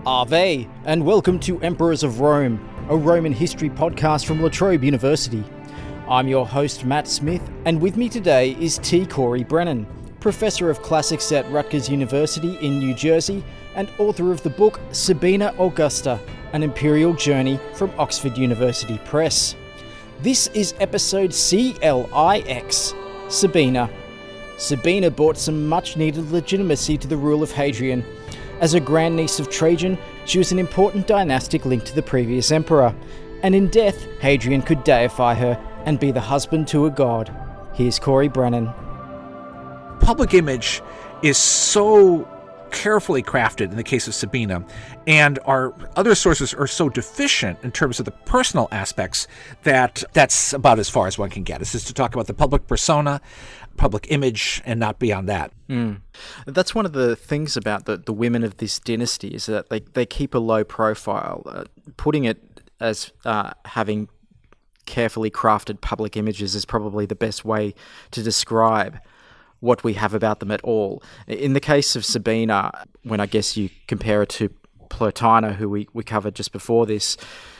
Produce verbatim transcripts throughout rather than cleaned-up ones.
Ave, and welcome to Emperors of Rome, a Roman history podcast from La Trobe University. I'm your host, Matt Smith, and with me today is T. Corey Brennan, Professor of Classics at Rutgers University in New Jersey and author of the book Sabina Augusta, An Imperial Journey from Oxford University Press. This is episode C L I X, Sabina. Sabina brought some much-needed legitimacy to the rule of Hadrian. As a grandniece of Trajan, she was an important dynastic link to the previous emperor, and in death, Hadrian could deify her and be the husband to a god. Here's Corey Brennan. Public image is so carefully crafted in the case of Sabina, and our other sources are so deficient in terms of the personal aspects that that's about as far as one can get. It's just to talk about the public persona, public image, and not beyond that. Mm. That's one of the things about the, the women of this dynasty is that they, they keep a low profile. Uh, putting it as uh, having carefully crafted public images is probably the best way to describe what we have about them at all. In the case of Sabina, when I guess you compare it to Plotina, who we, we covered just before this,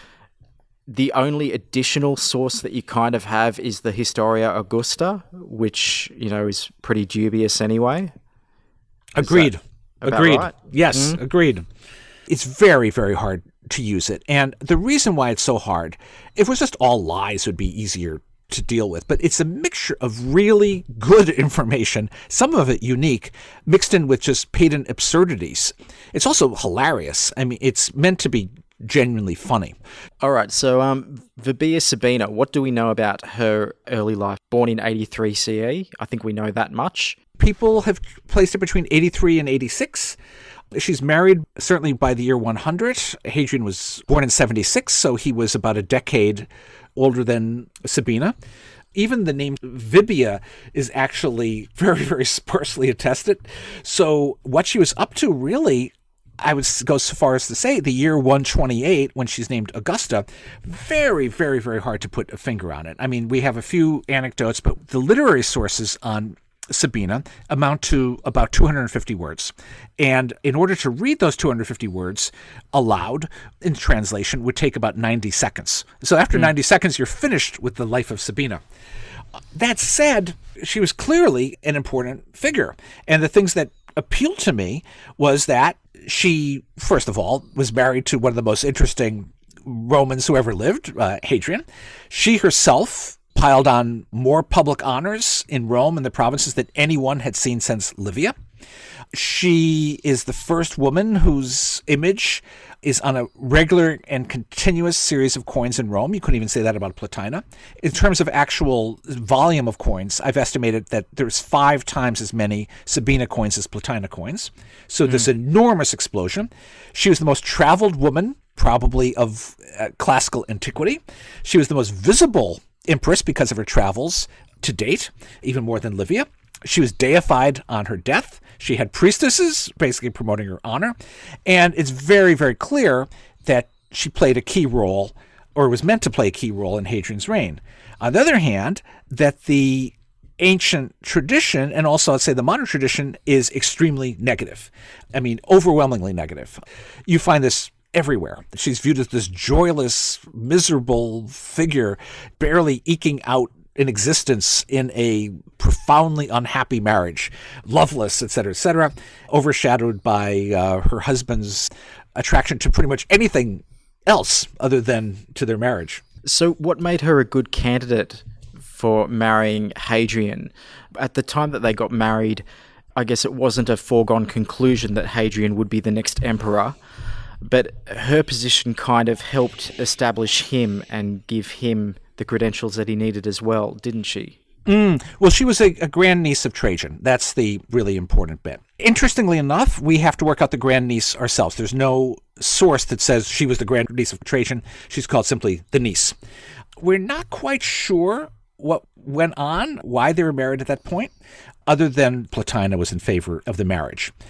the only additional source that you kind of have is the Historia Augusta, which, you know, is pretty dubious anyway. Agreed. Agreed. Right? Yes, Mm-hmm. agreed. It's very, very hard to use it. And the reason why it's so hard, if it was just all lies, it would be easier to deal with. But it's a mixture of really good information, some of it unique, mixed in with just patent absurdities. It's also hilarious. I mean, it's meant to be genuinely funny. All right, so um, Vibia Sabina, what do we know about her early life? Born in eighty-three C E, I think we know that much. People have placed it between eighty-three and eighty-six. She's married certainly by the year one hundred. Hadrian was born in seventy-six, so he was about a decade older than Sabina. Even the name Vibia is actually very, very sparsely attested. So what she was up to really, I would go so far as to say the year one twenty-eight, when she's named Augusta, very, very, very hard to put a finger on it. I mean, we have a few anecdotes, but the literary sources on Sabina amount to about two hundred fifty words. And in order to read those two hundred fifty words aloud in translation would take about ninety seconds. So after mm. ninety seconds, you're finished with the life of Sabina. That said, she was clearly an important figure. And the things that appealed to me was that she, first of all, was married to one of the most interesting Romans who ever lived, uh, Hadrian. She herself piled on more public honors in Rome and the provinces than anyone had seen since Livia. She is the first woman whose image is on a regular and continuous series of coins in Rome. You couldn't even say that about Plotina. In terms of actual volume of coins, I've estimated that there's five times as many Sabina coins as Plotina coins. So mm. this enormous explosion. She was the most traveled woman, probably of uh, classical antiquity. She was the most visible empress because of her travels to date, even more than Livia. She was deified on her death. She had priestesses, basically promoting her honor. And it's very, very clear that she played a key role, or was meant to play a key role in Hadrian's reign. On the other hand, that the ancient tradition, and also I'd say the modern tradition, is extremely negative. I mean, overwhelmingly negative. You find this everywhere. She's viewed as this joyless, miserable figure, barely eking out an existence in a profoundly unhappy marriage, loveless, et cetera, et cetera, overshadowed by uh, her husband's attraction to pretty much anything else other than to their marriage. So what made her a good candidate for marrying Hadrian? At the time that they got married, I guess it wasn't a foregone conclusion that Hadrian would be the next emperor. But her position kind of helped establish him and give him the credentials that he needed as well, didn't she? Mm. Well, she was a, a grandniece of Trajan. That's the really important bit. Interestingly enough, we have to work out the grandniece ourselves. There's no source that says she was the grandniece of Trajan. She's called simply the niece. We're not quite sure what went on, why they were married at that point, other than Plotina was in favor of the marriage.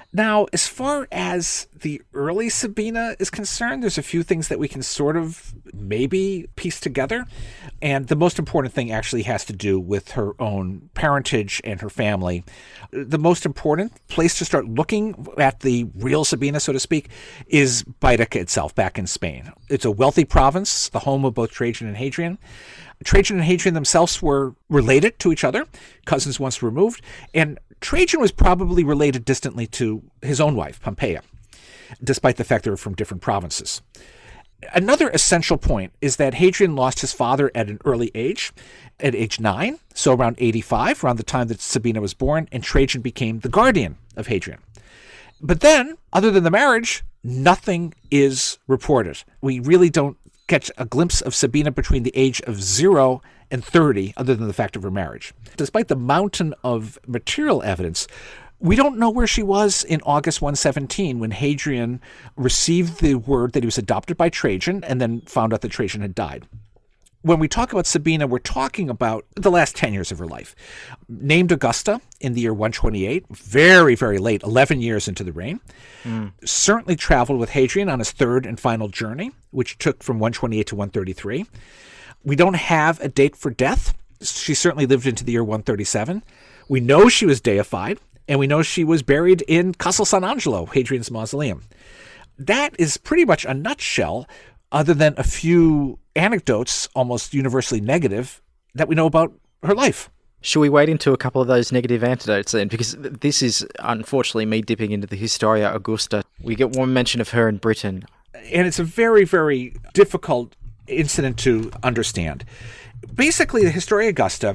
Now, as far as the early Sabina is concerned, there's a few things that we can sort of maybe piece together. And the most important thing actually has to do with her own parentage and her family. The most important place to start looking at the real Sabina, so to speak, is Baetica itself, back in Spain. It's a wealthy province, the home of both Trajan and Hadrian. Trajan and Hadrian themselves were related to each other, cousins once removed, and Trajan was probably related distantly to his own wife, Pompeia, despite the fact they were from different provinces. Another essential point is that Hadrian lost his father at an early age, at age nine, so around eighty-five, around the time that Sabina was born, and Trajan became the guardian of Hadrian. But then, other than the marriage, nothing is reported. We really don't catch a glimpse of Sabina between the age of zero and thirty, other than the fact of her marriage. Despite the mountain of material evidence, we don't know where she was in August one seventeen when Hadrian received the word that he was adopted by Trajan and then found out that Trajan had died. When we talk about Sabina, we're talking about the last ten years of her life. Named Augusta in the year one twenty-eight, very, very late, eleven years into the reign. Mm. Certainly traveled with Hadrian on his third and final journey, which took from one twenty-eight to one thirty-three. We don't have a date for death. She certainly lived into the year one thirty-seven. We know she was deified, and we know she was buried in Castel San Angelo, Hadrian's mausoleum. That is pretty much a nutshell, other than a few anecdotes, almost universally negative, that we know about her life. Should we wade into a couple of those negative anecdotes then? Because this is, unfortunately, me dipping into the Historia Augusta. We get one mention of her in Britain. And it's a very, very difficult incident to understand. Basically, the Historia Augusta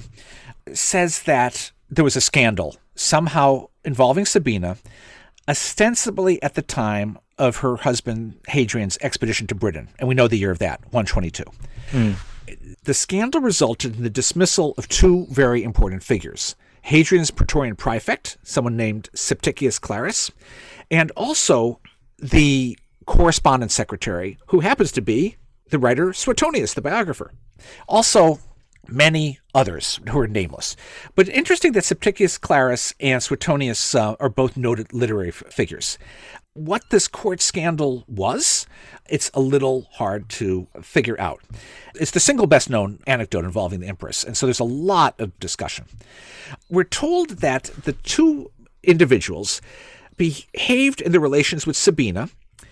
says that there was a scandal somehow involving Sabina, ostensibly at the time of her husband Hadrian's expedition to Britain. And we know the year of that, one twenty-two. Mm. The scandal resulted in the dismissal of two very important figures. Hadrian's Praetorian Prefect, someone named Septicius Clarus, and also the correspondence secretary, who happens to be the writer Suetonius, the biographer. Also, many others who are nameless. But interesting that Septicius Clarus and Suetonius uh, are both noted literary f- figures. What this court scandal was, it's a little hard to figure out. It's the single best known anecdote involving the empress, and so there's a lot of discussion. We're told that the two individuals behaved in their relations with Sabina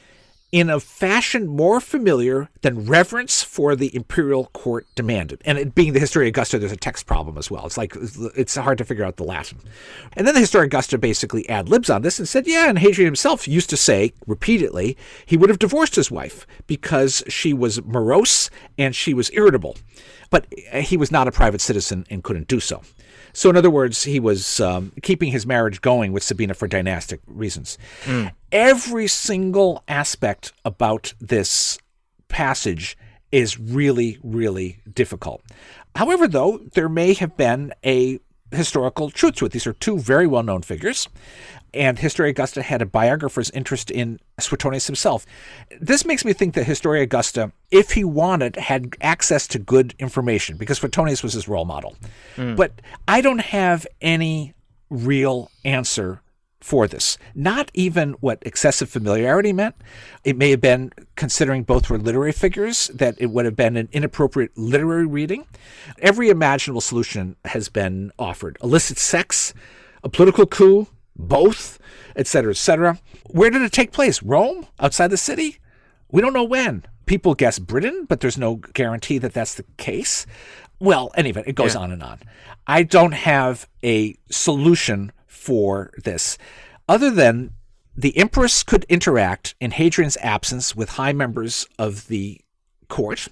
in a fashion more familiar than reverence for the imperial court demanded. And it being the Historia Augusta, there's a text problem as well. It's like, it's hard to figure out the Latin. And then the Historia Augusta basically ad-libs on this and said, yeah, and Hadrian himself used to say repeatedly he would have divorced his wife because she was morose and she was irritable. But he was not a private citizen and couldn't do so. So in other words, he was um, keeping his marriage going with Sabina for dynastic reasons. Mm. Every single aspect about this passage is really, really difficult. However, though, there may have been a historical truth to it. These are two very well-known figures, and Historia Augusta had a biographer's interest in Suetonius himself. This makes me think that Historia Augusta, if he wanted, had access to good information, because Suetonius was his role model. Mm. But I don't have any real answer for this. Not even what excessive familiarity meant. It may have been, considering both were literary figures, that it would have been an inappropriate literary reading. Every imaginable solution has been offered. Illicit sex, a political coup, both, et cetera, et cetera. Where did it take place? Rome? Outside the city? We don't know when. People guess Britain, but there's no guarantee that that's the case. Well, anyway, it goes yeah. on and on. I don't have a solution for this, other than the empress could interact in Hadrian's absence with high members of the court,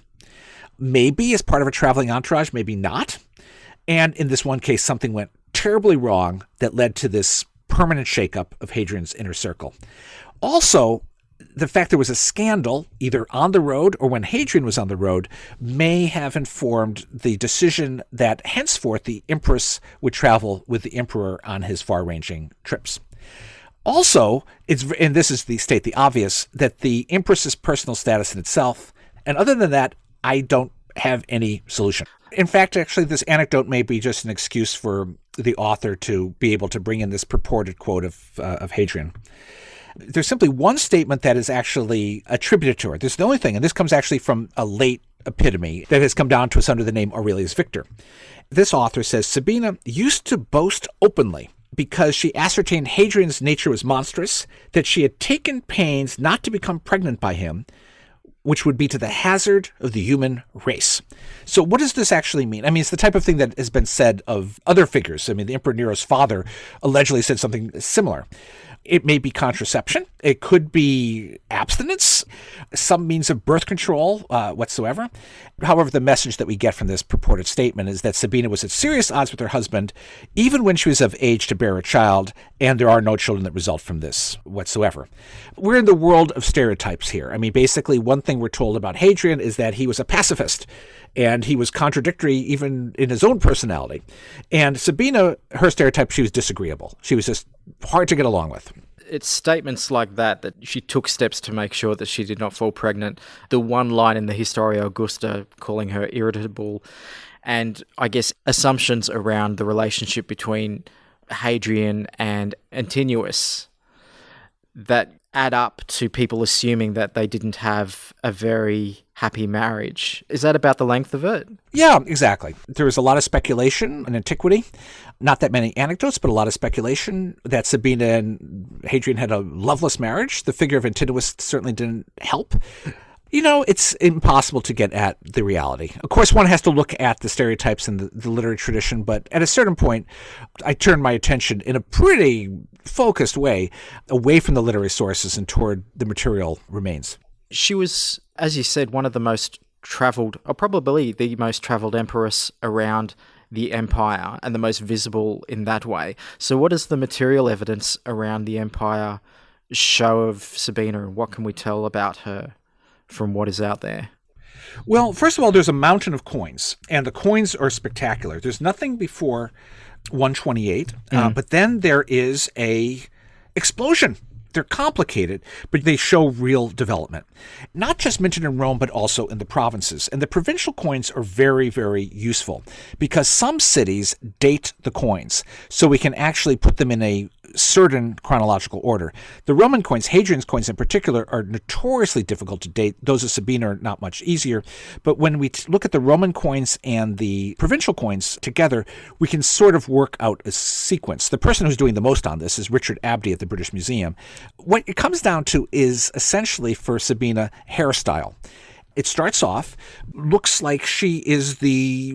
maybe as part of a traveling entourage, maybe not. And in this one case, something went terribly wrong that led to this permanent shakeup of Hadrian's inner circle. Also, the fact there was a scandal, either on the road or when Hadrian was on the road, may have informed the decision that henceforth the empress would travel with the emperor on his far-ranging trips. Also, it's, and this is the state the obvious, that the empress's personal status in itself, and other than that, I don't have any solution. In fact, actually, this anecdote may be just an excuse for the author to be able to bring in this purported quote of, uh, of Hadrian. There's simply one statement that is actually attributed to her. This is the only thing, and this comes actually from a late epitome that has come down to us under the name Aurelius Victor. This author says, Sabina used to boast openly, because she ascertained Hadrian's nature was monstrous, that she had taken pains not to become pregnant by him, which would be to the hazard of the human race. So what does this actually mean? I mean, it's the type of thing that has been said of other figures. I mean, the Emperor Nero's father allegedly said something similar. It may be contraception. It could be abstinence, some means of birth control uh, whatsoever. However, the message that we get from this purported statement is that Sabina was at serious odds with her husband, even when she was of age to bear a child, and there are no children that result from this whatsoever. We're in the world of stereotypes here. I mean, basically, one thing we're told about Hadrian is that he was a pacifist, and he was contradictory even in his own personality. And Sabina, her stereotype, she was disagreeable. She was just hard to get along with. It's statements like that, that she took steps to make sure that she did not fall pregnant. The one line in the Historia Augusta calling her irritable, and I guess assumptions around the relationship between Hadrian and Antinous that add up to people assuming that they didn't have a very happy marriage. Is that about the length of it? Yeah, exactly. There was a lot of speculation in antiquity. Not that many anecdotes, but a lot of speculation that Sabina and Hadrian had a loveless marriage. The figure of Antinous certainly didn't help. You know, it's impossible to get at the reality. Of course, one has to look at the stereotypes in the, the literary tradition, but at a certain point, I turned my attention in a pretty focused way away from the literary sources and toward the material remains. She was, as you said, one of the most traveled, or probably the most traveled empress around the empire, and the most visible in that way. So what does the material evidence around the empire show of Sabina, and what can we tell about her from what is out there? Well, first of all, there's a mountain of coins, and the coins are spectacular. There's nothing before one twenty-eight, mm. uh, but then there is a explosion. They're complicated, but they show real development. Not just mentioned in Rome, but also in the provinces. And the provincial coins are very, very useful because some cities date the coins, so we can actually put them in a certain chronological order. The Roman coins, Hadrian's coins in particular, are notoriously difficult to date. Those of Sabina are not much easier. But when we t- look at the Roman coins and the provincial coins together, we can sort of work out a sequence. The person who's doing the most on this is Richard Abdy at the British Museum. What it comes down to is essentially for Sabina hairstyle. It starts off, looks like she is the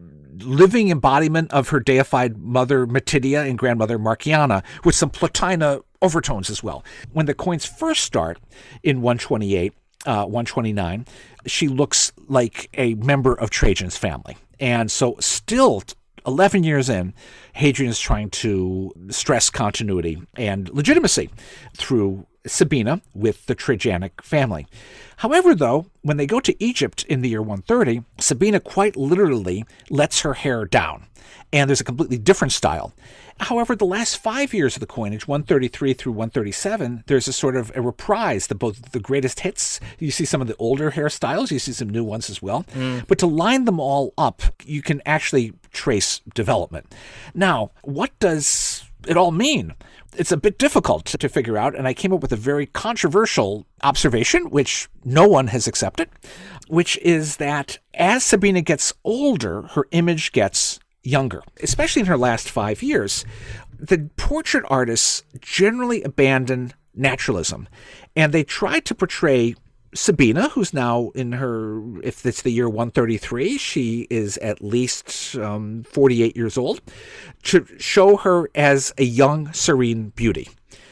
living embodiment of her deified mother Matidia and grandmother Marciana, with some Plotina overtones as well. When the coins first start in one twenty-eight, uh, one twenty-nine, she looks like a member of Trajan's family. And so still eleven years in, Hadrian is trying to stress continuity and legitimacy through Sabina with the Trajanic family. However, though, when they go to Egypt in the year one thirty, Sabina quite literally lets her hair down, and there's a completely different style. However, the last five years of the coinage, one thirty-three through one thirty-seven, there's a sort of a reprise, the both the greatest hits. You see some of the older hairstyles, you see some new ones as well. Mm. But to line them all up, you can actually trace development. Now, what does it all mean? It's a bit difficult to figure out, and I came up with a very controversial observation, which no one has accepted, which is that as Sabina gets older, her image gets younger, especially in her last five years. The portrait artists generally abandon naturalism, and they try to portray Sabina, who's now in her, if it's the year one thirty-three, she is at least um, forty-eight years old, to show her as a young, serene beauty.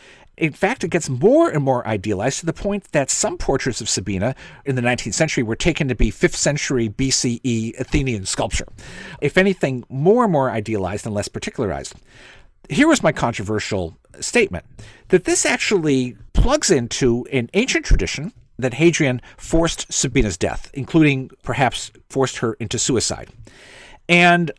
In fact, it gets more and more idealized to the point that some portraits of Sabina in the nineteenth century were taken to be fifth century B C E Athenian sculpture. If anything, more and more idealized and less particularized. Here was my controversial statement, that this actually plugs into an ancient tradition that Hadrian forced Sabina's death, including perhaps forced her into suicide. And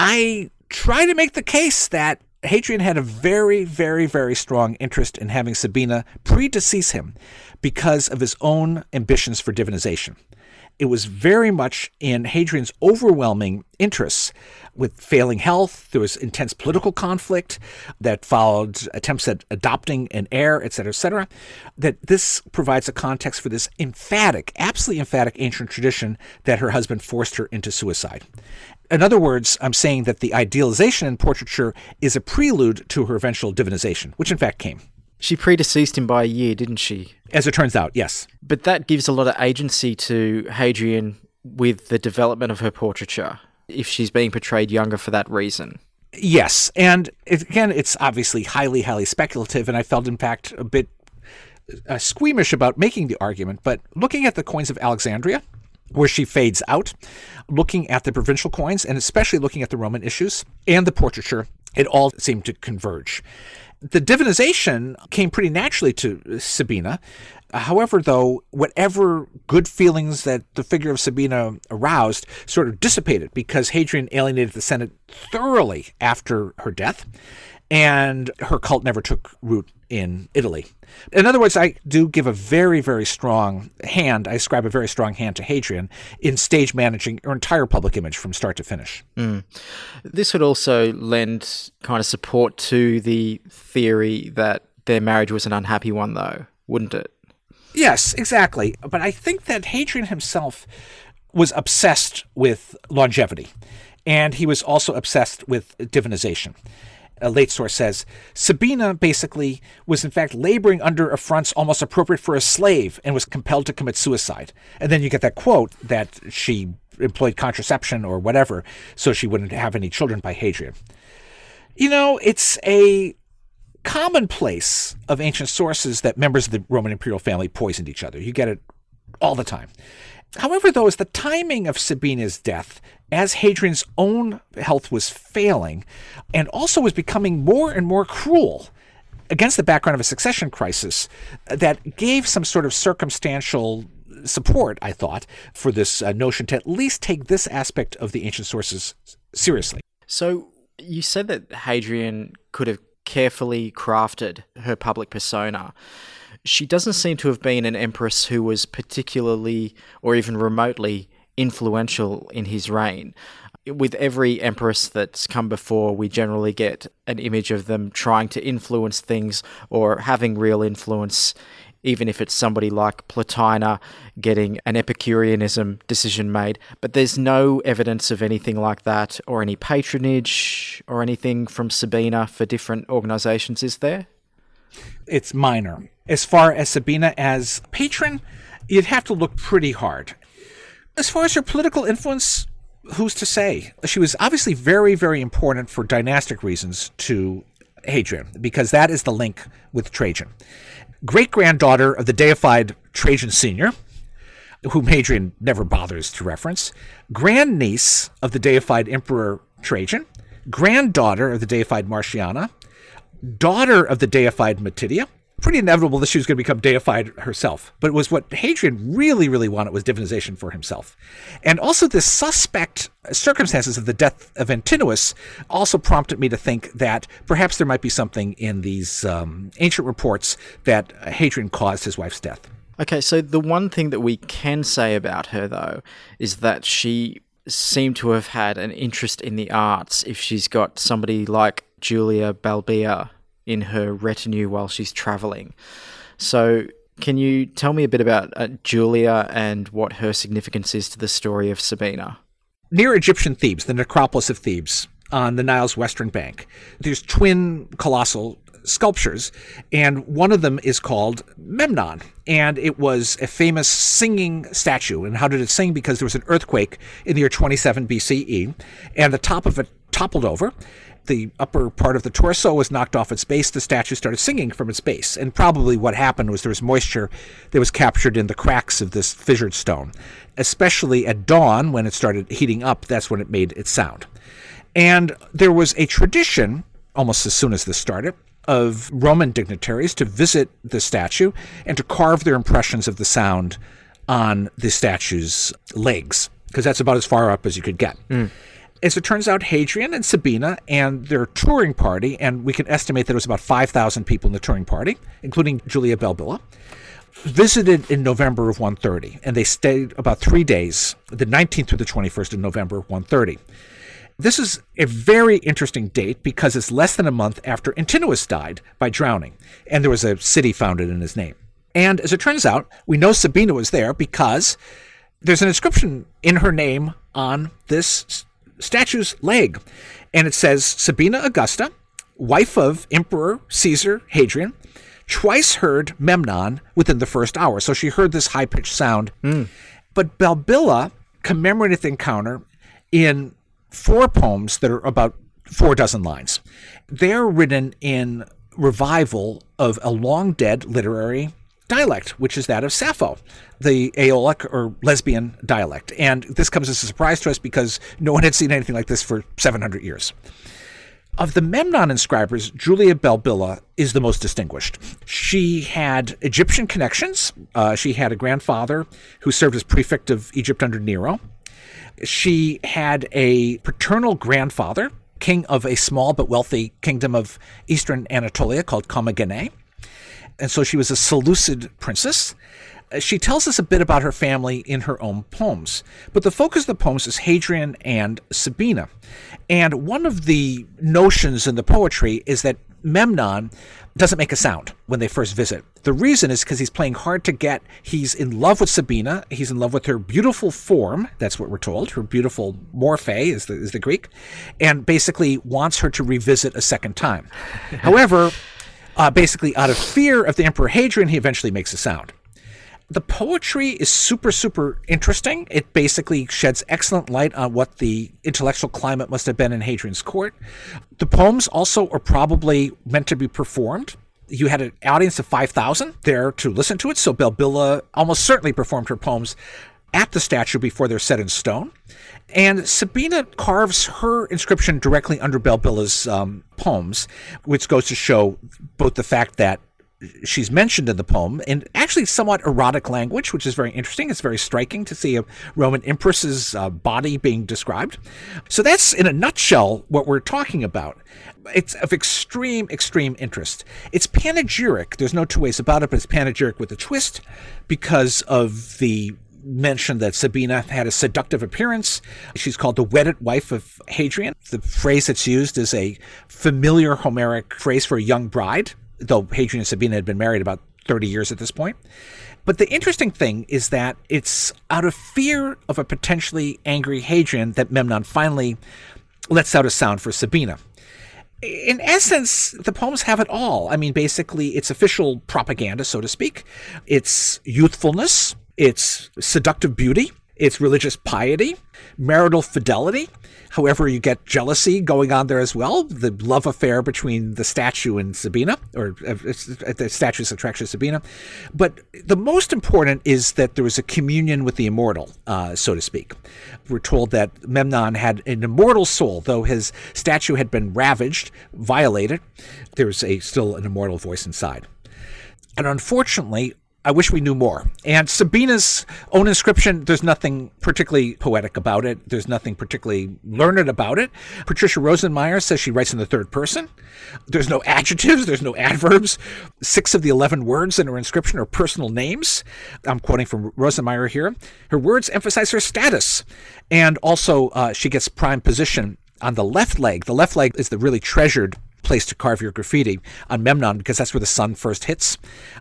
I try to make the case that Hadrian had a very, very, very strong interest in having Sabina predecease him because of his own ambitions for divinization. It was very much in Hadrian's overwhelming interests with failing health. There was intense political conflict that followed attempts at adopting an heir, et cetera, et cetera. That this provides a context for this emphatic, absolutely emphatic ancient tradition that her husband forced her into suicide. In other words, I'm saying that the idealization in portraiture is a prelude to her eventual divinization, which in fact came. She predeceased him by a year, didn't she? As it turns out, yes. But that gives a lot of agency to Hadrian with the development of her portraiture, if she's being portrayed younger for that reason. Yes, and it, again, it's obviously highly, highly speculative, and I felt, in fact, a bit uh, squeamish about making the argument, but looking at the coins of Alexandria, where she fades out, looking at the provincial coins, and especially looking at the Roman issues and the portraiture, it all seemed to converge. The divinization came pretty naturally to Sabina. However, though, whatever good feelings that the figure of Sabina aroused sort of dissipated because Hadrian alienated the Senate thoroughly after her death, and her cult never took root in Italy. In other words, I do give a very, very strong hand, I ascribe a very strong hand to Hadrian in stage managing her entire public image from start to finish. Mm. This would also lend kind of support to the theory that their marriage was an unhappy one, though, wouldn't it? Yes, exactly. But I think that Hadrian himself was obsessed with longevity, and he was also obsessed with divinization. A late source says, Sabina basically was in fact laboring under affronts almost appropriate for a slave and was compelled to commit suicide. And then you get that quote that she employed contraception or whatever so she wouldn't have any children by Hadrian. You know, it's a commonplace of ancient sources that members of the Roman imperial family poisoned each other. You get it all the time. However, though, as the timing of Sabina's death, as Hadrian's own health was failing, and also was becoming more and more cruel against the background of a succession crisis, that gave some sort of circumstantial support, I thought, for this uh, notion to at least take this aspect of the ancient sources seriously. So you said that Hadrian could have carefully crafted her public persona. She doesn't seem to have been an empress who was particularly or even remotely influential in his reign. With every empress that's come before, we generally get an image of them trying to influence things or having real influence, even if it's somebody like Plotina getting an Epicureanism decision made. But there's no evidence of anything like that or any patronage or anything from Sabina for different organizations, is there? It's minor. As far as Sabina as patron, you'd have to look pretty hard. As far as her political influence, who's to say? She was obviously very, very important for dynastic reasons to Hadrian, because that is the link with Trajan. Great-granddaughter of the deified Trajan Senior, whom Hadrian never bothers to reference, grandniece of the deified Emperor Trajan, granddaughter of the deified Marciana, daughter of the deified Matidia. Pretty inevitable that she was going to become deified herself. But it was what Hadrian really, really wanted was divinization for himself. And also the suspect circumstances of the death of Antinous also prompted me to think that perhaps there might be something in these um, ancient reports that Hadrian caused his wife's death. Okay, so the one thing that we can say about her, though, is that she seemed to have had an interest in the arts if she's got somebody like Julia Balbia in her retinue while she's traveling. So can you tell me a bit about uh, Julia and what her significance is to the story of Sabina? Near Egyptian Thebes, the necropolis of Thebes, on the Nile's western bank, there's twin colossal sculptures, and one of them is called Memnon, and it was a famous singing statue. And how did it sing? Because there was an earthquake in the year twenty-seven B C E, and the top of it toppled over. The upper part of the torso was knocked off its base. The statue started singing from its base. And probably what happened was there was moisture that was captured in the cracks of this fissured stone. Especially at dawn, when it started heating up, that's when it made its sound. And there was a tradition, almost as soon as this started, of Roman dignitaries to visit the statue and to carve their impressions of the sound on the statue's legs, because that's about as far up as you could get. Mm. As it turns out, Hadrian and Sabina and their touring party, and we can estimate that it was about five thousand people in the touring party, including Julia Balbilla, visited in November of one thirty, and they stayed about three days, the nineteenth through the twenty-first of November one thirty. This is a very interesting date because it's less than a month after Antinous died by drowning, and there was a city founded in his name. And as it turns out, we know Sabina was there because there's an inscription in her name on this statue's leg, and it says, Sabina Augusta, wife of Emperor Caesar Hadrian, twice heard Memnon within the first hour. So she heard this high-pitched sound. Mm. But Balbilla commemorated the encounter in four poems that are about four dozen lines. They're written in revival of a long-dead literary dialect, which is that of Sappho, the Aeolic or lesbian dialect. And this comes as a surprise to us because no one had seen anything like this for seven hundred years. Of the Memnon inscribers, Julia Balbilla is the most distinguished. She had Egyptian connections. Uh, she had a grandfather who served as prefect of Egypt under Nero. She had a paternal grandfather, king of a small but wealthy kingdom of eastern Anatolia called Commagene. And so she was a Seleucid princess. She tells us a bit about her family in her own poems. But the focus of the poems is Hadrian and Sabina. And one of the notions in the poetry is that Memnon doesn't make a sound when they first visit. The reason is because he's playing hard to get. He's in love with Sabina. He's in love with her beautiful form. That's what we're told. Her beautiful morphe is the, is the Greek. And basically wants her to revisit a second time. However, uh, basically out of fear of the Emperor Hadrian, he eventually makes a sound. The poetry is super, super interesting. It basically sheds excellent light on what the intellectual climate must have been in Hadrian's court. The poems also are probably meant to be performed. You had an audience of five thousand there to listen to it, so Balbilla almost certainly performed her poems at the statue before they're set in stone. And Sabina carves her inscription directly under Balbilla's um, poems, which goes to show both the fact that she's mentioned in the poem in actually somewhat erotic language, which is very interesting. It's very striking to see a Roman empress's uh, body being described. So that's, in a nutshell, what we're talking about. It's of extreme, extreme interest. It's panegyric. There's no two ways about it, but it's panegyric with a twist because of the mention that Sabina had a seductive appearance. She's called the wedded wife of Hadrian. The phrase that's used is a familiar Homeric phrase for a young bride, though Hadrian and Sabina had been married about thirty years at this point. But the interesting thing is that it's out of fear of a potentially angry Hadrian that Memnon finally lets out a sound for Sabina. In essence, the poems have it all. I mean, basically, it's official propaganda, so to speak. It's youthfulness. It's seductive beauty. It's religious piety, marital fidelity. However, you get jealousy going on there as well, the love affair between the statue and Sabina, or uh, the statue's attraction to Sabina. But the most important is that there was a communion with the immortal, uh, so to speak. We're told that Memnon had an immortal soul, though his statue had been ravaged, violated. There's a still an immortal voice inside. And unfortunately, I wish we knew more. And Sabina's own inscription, there's nothing particularly poetic about it. There's nothing particularly learned about it. Patricia Rosenmeyer says she writes in the third person. There's no adjectives. There's no adverbs. Six of the eleven words in her inscription are personal names. I'm quoting from Rosenmeyer here. Her words emphasize her status. And also, uh, she gets prime position on the left leg. The left leg is the really treasured place to carve your graffiti on Memnon because that's where the sun first hits.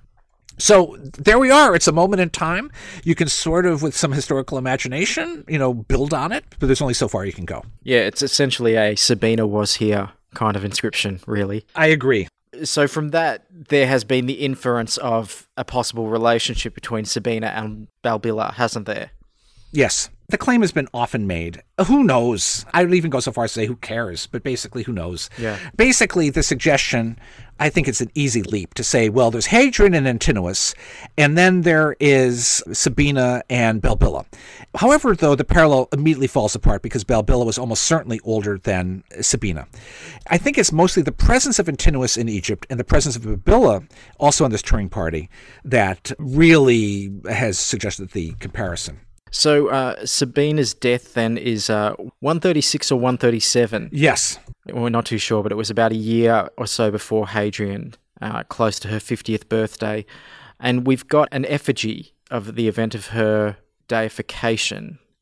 So there we are. It's a moment in time. You can sort of, with some historical imagination, you know, build on it, but there's only so far you can go. Yeah, it's essentially a Sabina was here kind of inscription, really. I agree. So from that, there has been the inference of a possible relationship between Sabina and Balbilla, hasn't there? Yes. The claim has been often made. Who knows? I would even go so far as to say who cares, but basically who knows? Yeah. Basically, the suggestion, I think it's an easy leap to say, well, there's Hadrian and Antinous, and then there is Sabina and Balbilla. However, though, the parallel immediately falls apart because Balbilla was almost certainly older than Sabina. I think it's mostly the presence of Antinous in Egypt and the presence of Balbilla also on this touring party that really has suggested the comparison. So uh, Sabina's death then is uh, one thirty-six or one thirty-seven? Yes. We're not too sure, but it was about a year or so before Hadrian, uh, close to her fiftieth birthday. And we've got an effigy of the event of her deification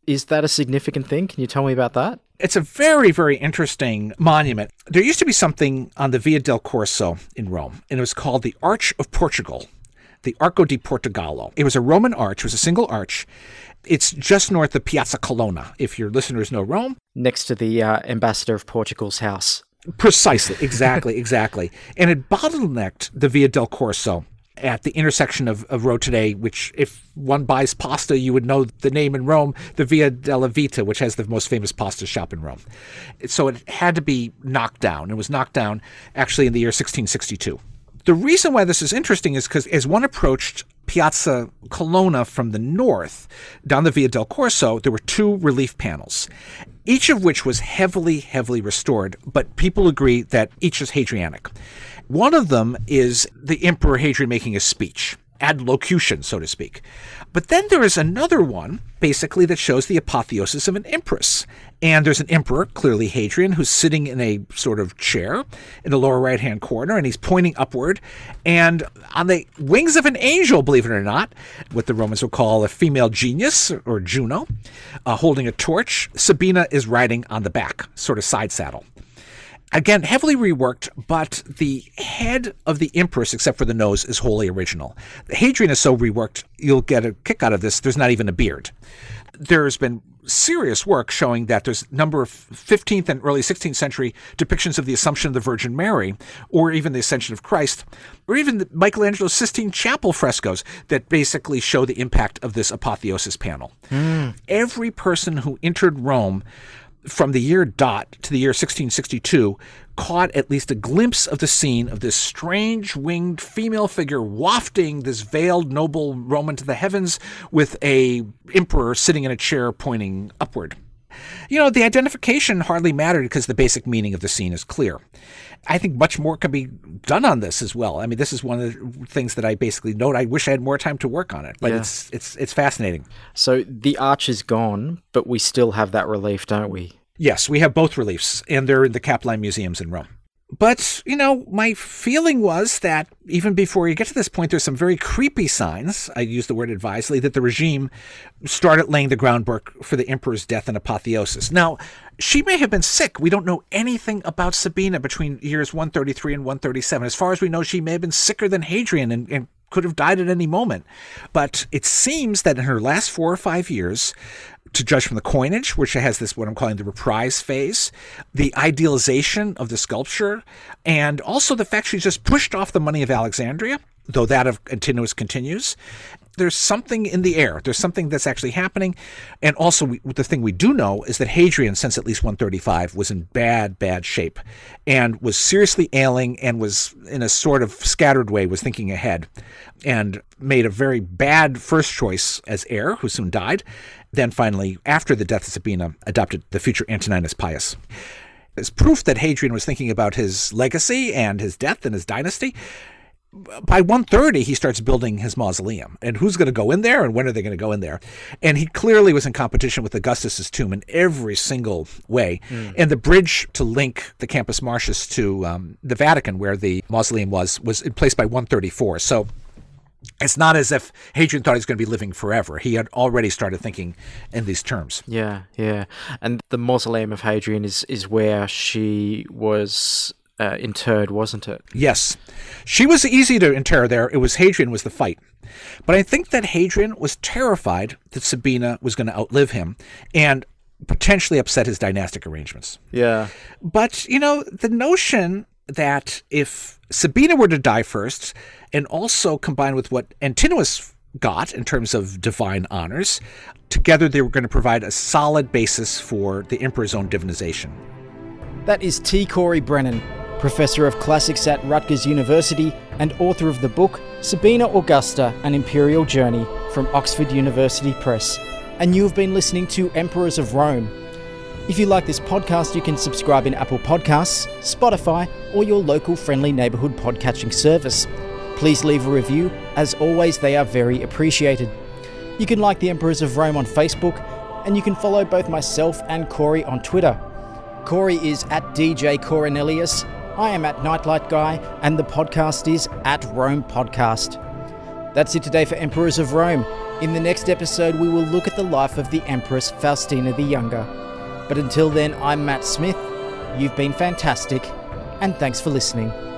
Is that a significant thing? Can you tell me about that? It's a very, very interesting monument. There used to be something on the Via del Corso in Rome, and it was called the Arch of Portugal, the Arco di Portogallo. It was a Roman arch. It was a single arch. It's just north of Piazza Colonna, if your listeners know Rome. Next to the uh, ambassador of Portugal's house. Precisely, exactly, exactly. And it bottlenecked the Via del Corso at the intersection of, of road today, which if one buys pasta, you would know the name in Rome, the Via della Vita, which has the most famous pasta shop in Rome. So it had to be knocked down. It was knocked down actually in the year sixteen sixty-two. The reason why this is interesting is because as one approached Piazza Colonna from the north, down the Via del Corso, there were two relief panels, each of which was heavily, heavily restored, but people agree that each is Hadrianic. One of them is the Emperor Hadrian making a speech, ad locution, so to speak. But then there is another one, basically, that shows the apotheosis of an empress. And there's an emperor, clearly Hadrian, who's sitting in a sort of chair in the lower right-hand corner, and he's pointing upward. And on the wings of an angel, believe it or not, what the Romans would call a female genius, or Juno, uh, holding a torch, Sabina is riding on the back, sort of side saddle. Again, heavily reworked, but the head of the empress, except for the nose, is wholly original. Hadrian is so reworked, you'll get a kick out of this, there's not even a beard. There's been serious work showing that there's a number of fifteenth and early sixteenth century depictions of the Assumption of the Virgin Mary, or even the Ascension of Christ, or even the Michelangelo's Sistine Chapel frescoes that basically show the impact of this apotheosis panel. Mm. Every person who entered Rome from the year dot to the year sixteen sixty-two, caught at least a glimpse of the scene of this strange winged female figure wafting this veiled noble Roman to the heavens with a emperor sitting in a chair pointing upward. You know, the identification hardly mattered because the basic meaning of the scene is clear. I think much more can be done on this as well. I mean, this is one of the things that I basically note. I wish I had more time to work on it, but yeah. it's it's it's fascinating. So the arch is gone, but we still have that relief, don't we? Yes, we have both reliefs, and they're in the Capitoline Museums in Rome. But, you know, my feeling was that even before you get to this point, there's some very creepy signs, I use the word advisedly, that the regime started laying the groundwork for the emperor's death and apotheosis. Now, she may have been sick. We don't know anything about Sabina between years one thirty-three and one thirty-seven. As far as we know, she may have been sicker than Hadrian and, and could have died at any moment. But it seems that in her last four or five years, to judge from the coinage, which has this, what I'm calling the reprise phase, the idealization of the sculpture, and also the fact she's just pushed off the money of Alexandria, though that of Antinous continues. There's something in the air. There's something that's actually happening. And also, we, the thing we do know is that Hadrian, since at least one thirty-five, was in bad, bad shape and was seriously ailing and was, in a sort of scattered way, was thinking ahead and made a very bad first choice as heir, who soon died. Then finally, after the death of Sabina, adopted the future Antoninus Pius. As proof that Hadrian was thinking about his legacy and his death and his dynasty, by one thirty, he starts building his mausoleum. And who's going to go in there and when are they going to go in there? And he clearly was in competition with Augustus's tomb in every single way. Mm. And the bridge to link the Campus Martius to um, the Vatican, where the mausoleum was, was in place by one thirty-four. So it's not as if Hadrian thought he was going to be living forever. He had already started thinking in these terms. Yeah, yeah. And the mausoleum of Hadrian is, is where she was uh, interred, wasn't it? Yes. She was easy to inter there. It was Hadrian was the fight. But I think that Hadrian was terrified that Sabina was going to outlive him and potentially upset his dynastic arrangements. Yeah. But, you know, the notion that if Sabina were to die first, and also combined with what Antinous got in terms of divine honors, together they were going to provide a solid basis for the emperor's own divinization. That is T. Corey Brennan, Professor of Classics at Rutgers University and author of the book Sabina Augusta, An Imperial Journey from Oxford University Press. And you have been listening to Emperors of Rome. If you like this podcast, you can subscribe in Apple Podcasts, Spotify, or your local friendly neighbourhood podcatching service. Please leave a review. As always, they are very appreciated. You can like the Emperors of Rome on Facebook, and you can follow both myself and Corey on Twitter. Corey is at D J Coronelius, I am at Nightlight Guy, and the podcast is at Rome Podcast. That's it today for Emperors of Rome. In the next episode, we will look at the life of the Empress Faustina the Younger. But until then, I'm Matt Smith. You've been fantastic, and thanks for listening.